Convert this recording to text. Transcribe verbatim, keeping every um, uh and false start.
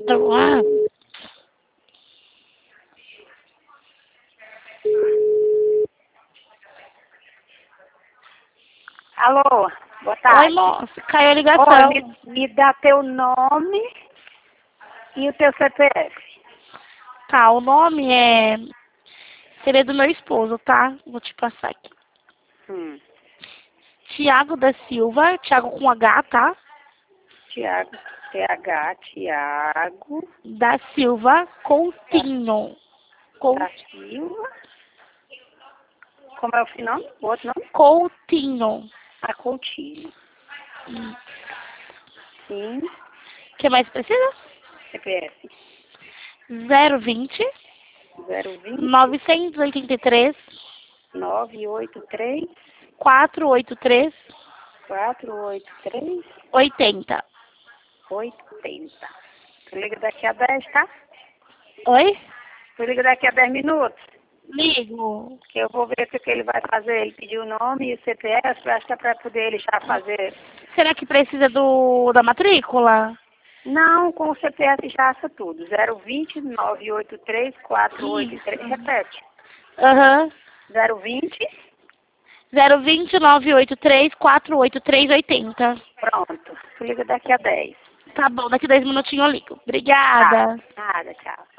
Ah. Alô, boa Oi, tarde. moça. Caiu a ligação. Oi, me, me dá teu nome e o teu C P F. Tá, o nome é... Seria do meu esposo, tá? Vou te passar aqui. Hum. Tiago da Silva. Tiago com H, tá? Tiago, T H, Tiago. Da Silva Coutinho. Cou- Da Silva. Como é o final? O outro nome? Coutinho. A Coutinho. Hum. Sim. O que mais precisa? C P F. zero vinte, zero vinte, novecentos e oitenta e três, nove oito três, quatrocentos e oitenta e três, quatro oito três, oitenta. oitenta. Tu liga daqui a dez, tá? Oi? Tu liga daqui a dez minutos. Ligo. Que eu vou ver o que que ele vai fazer. Ele pediu o nome e o C P F, acho que é para poder ele já fazer. Será que precisa do da matrícula? Não, com o C P F já acha tudo. zero vinte, nove oito três, quatro oito três. Repete. Aham. zero vinte. zero vinte, nove oito três, quatrocentos e oitenta e três, oitenta. Pronto. Tu liga daqui a dez. Tá bom, daqui dez minutinhos eu ligo. Tá. Obrigada. Nada, tchau.